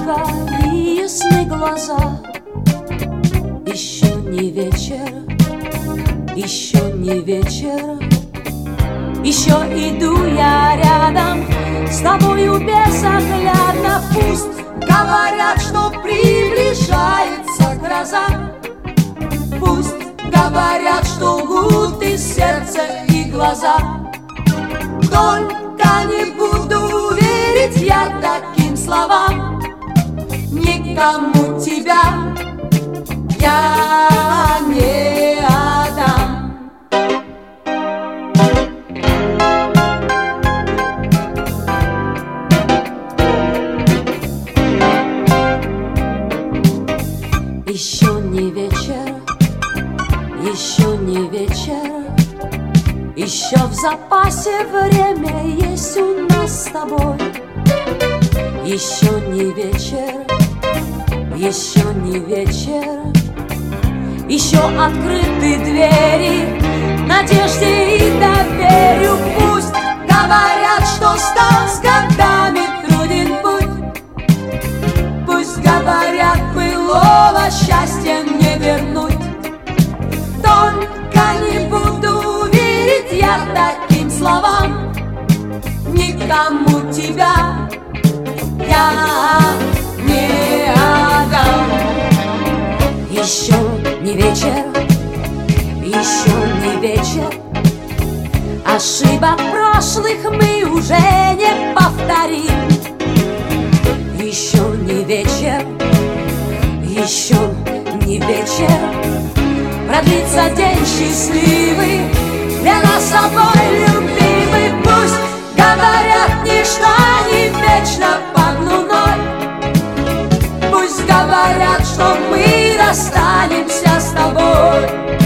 дорога и ясны глаза. Еще не вечер, еще не вечер, еще иду я рядом с тобою безоглядно. Пусть говорят, что приближается гроза, пусть говорят, что лгут и сердце, и глаза. Только не буду верить я таким словам, никому тебя я не отдам. Еще не вечер, еще не вечер, еще в запасе время есть у нас с тобой. Еще не вечер, еще не вечер, еще открыты двери надежде и доверию. Пусть говорят, что стал с годами труден путь, пусть говорят, былого счастья не вернуть. Только не буду верить я таким словам, никому тебя я не отдам. Еще не вечер, еще не вечер, ошибок прошлых мы уже не повторим. Еще не вечер, еще не вечер, продлится день счастливый для нас обоих любимый. Пусть говорят, ничто не вечно под луной, пусть говорят, что мы расстанемся с тобой.